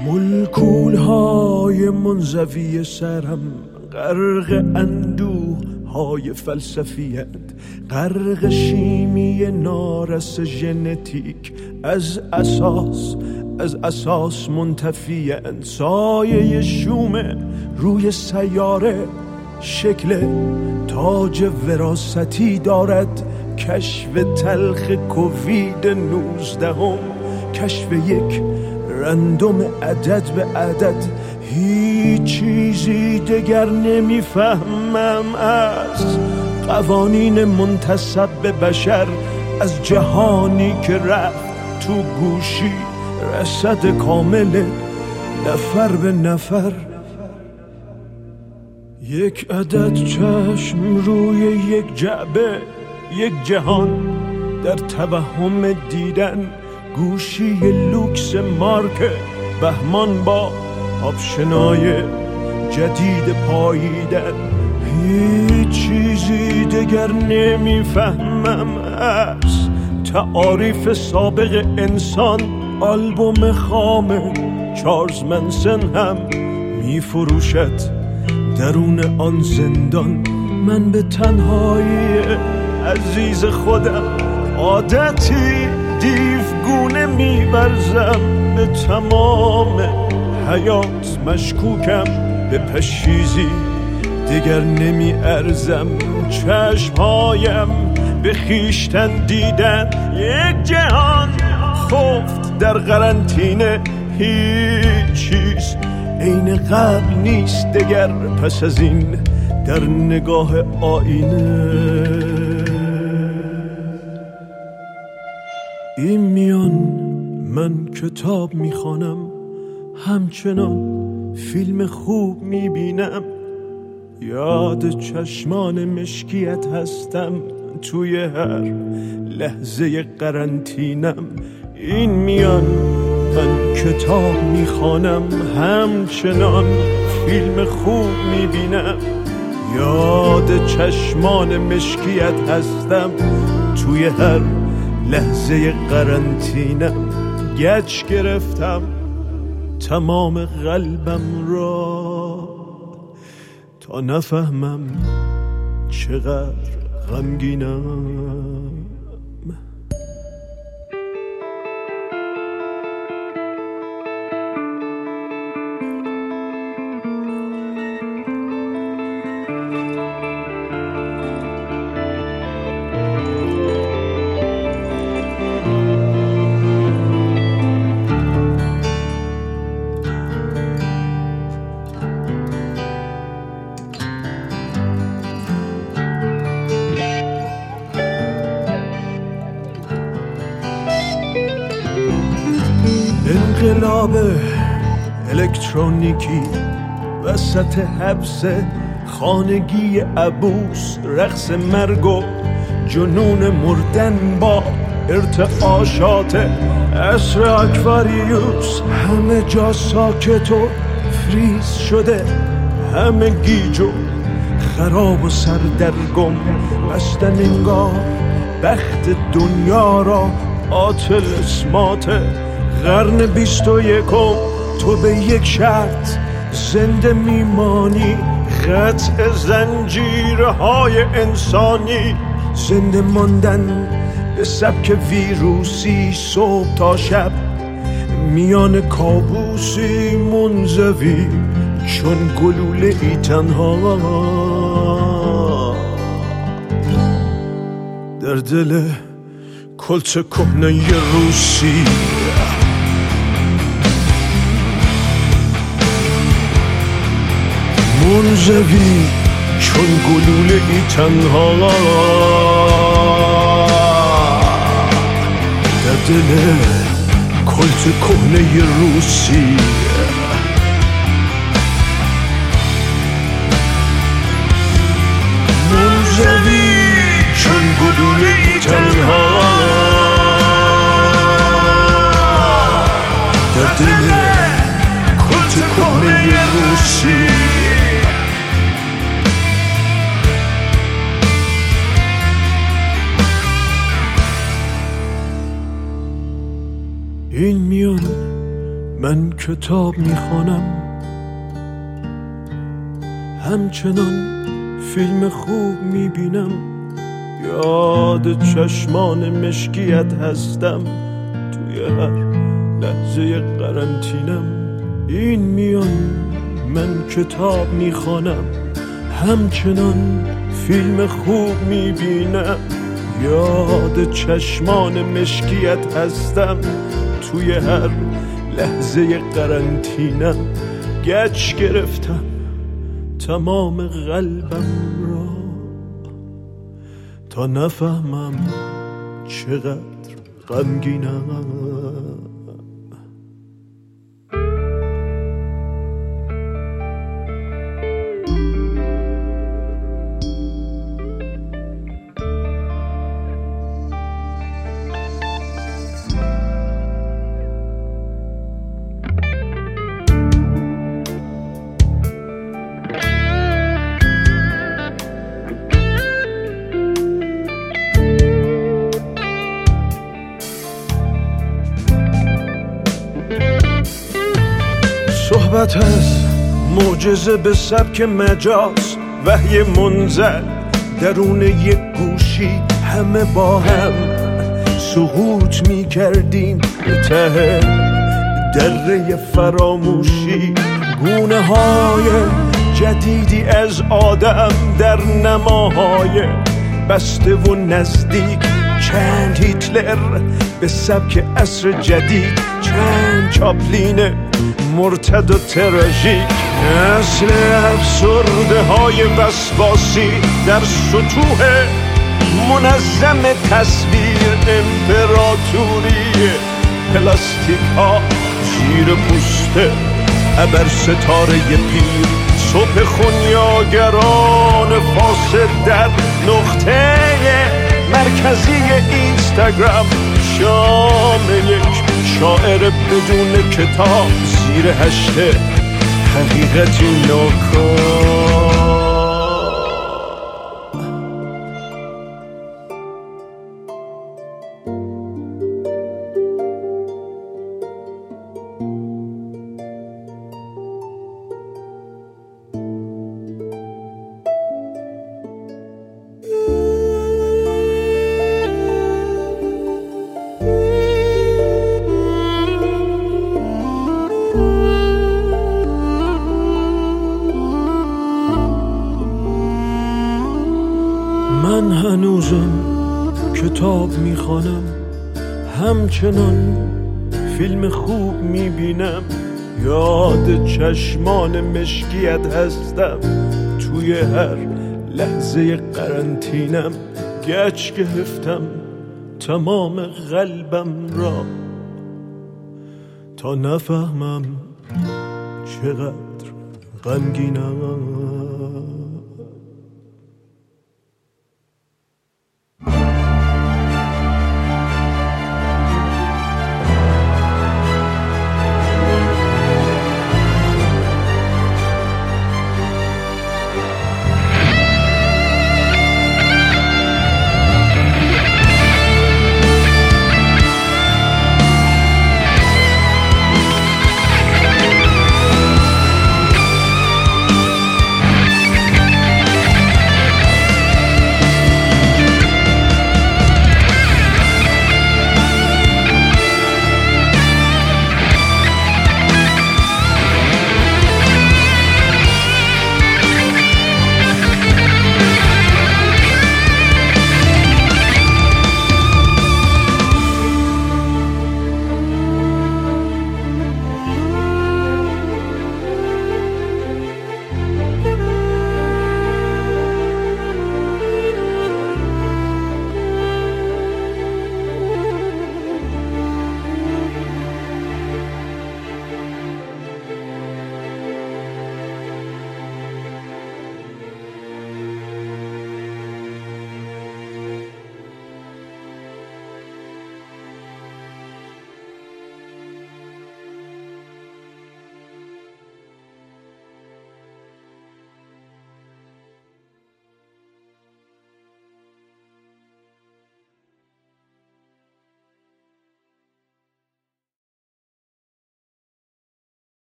ملکولهای منزوی سرم غرق اندوه های فلسفیت، غرق شیمی نارس ژنتیک، از اساس منتفی‌اند. سایه شوم روی سیاره شکل تاج وراثتی دارد. کشف تلخ کووید 19، کشف یک رندوم عدد به عدد. هیچ چیزی دگر نمیفهمم از قوانین منتسب به بشر، از جهانی که رفت تو گوشی، رصد کامل نفر به نفر. یک عدد چشم روی یک جعبه، یک جهان در توهم دیدن. گوشی لوکس مارک بهمان با آپشنای جدید پاییدن. هیچ چیزی دگر نمیفهمم از تعاریف سابق انسان. آلبوم خام چارلز منسن هم میفروشد درون آن زندان. من به تنهایی عزیز خودم عادتی دیوگونه می‌ورزم. به تمام حیات مشکوکم، به پشیزی دیگر نمی ارزم. چشمهایم به خیشتن دیدن، یک جهان خفت در قرنطینه. هیچ چیز عین قبل نیست دگر پس از این در نگاه آینه. این میان من کتاب میخوانم، همچنان فیلم خوب میبینم. یاد چشمان مشکیت هستم توی هر لحظه قرنطینم. این میان من کتاب میخوانم، همچنان فیلم خوب میبینم. یاد چشمان مشکیت هستم توی هر لحظه قرنطینم. گچ گرفتم تمام قلبم را تا نفهمم چقدر غمگینم. انقلاب الکترونیکی وسط حبس خانگی عبوس، رقص مرگ و جنون مردن با ارتعاشات عصر اکواریوس. همه جا ساکت و فریز شده، همه گیج و خراب و سردرگم. بستن انگار بخت دنیا را عاطل اسماته. قرن 21 تو به یک شرط زنده میمانی، قطع زنجیرهای انسانی. زنده ماندن به سبک ویروسی، صبح تا شب میان کابوسی منزوی چون گلوله ای تنها در دل کلت کهنه روسی. منزوی چون گلوله ای تنها در دل کلت کهنه روسی. منزوی چون گلوله ای تنها در دل کلت کهنه روسی. این میان من کتاب میخوانم، همچنان فیلم خوب میبینم، یاد چشمان مشکیت هستم توی هر لحظه قرنطینم. این میان من کتاب میخوانم، همچنان فیلم خوب میبینم، یاد چشمان مشکیت هستم توی هر لحظه قرنطینم. گچ گرفتم تمام قلبم را تا نفهمم چقدر غمگینم. صحبت از معجزه به سبک مجاز، وحی منزل درون یک گوشی، همه با هم سقوط می کردیم به ته دره فراموشی. گونه های جدیدی از آدم در نماهای بسته و نزدیک، چند هیتلر به سبک عصر جدید، چند چاپلین مرتد و تراژیک. اصل افسرده های وسواسی در سطوح منظم تصویر، امپراتوری پلاستیک ها زیر پوست ابر ستاره پیر، صبح خونیاگران فاسد در نقطه مرکزی اینستاگرام، شام یک شاعر بدون کتاب زیر هشته حقیقتی ناکام. من هنوزم کتاب میخوانم، همچنان فیلم خوب میبینم، یاد چشمان مشکیت هستم توی هر لحظه قرنطینم. گچ گرفتم تمام قلبم را تا نفهمم چقدر غمگینم.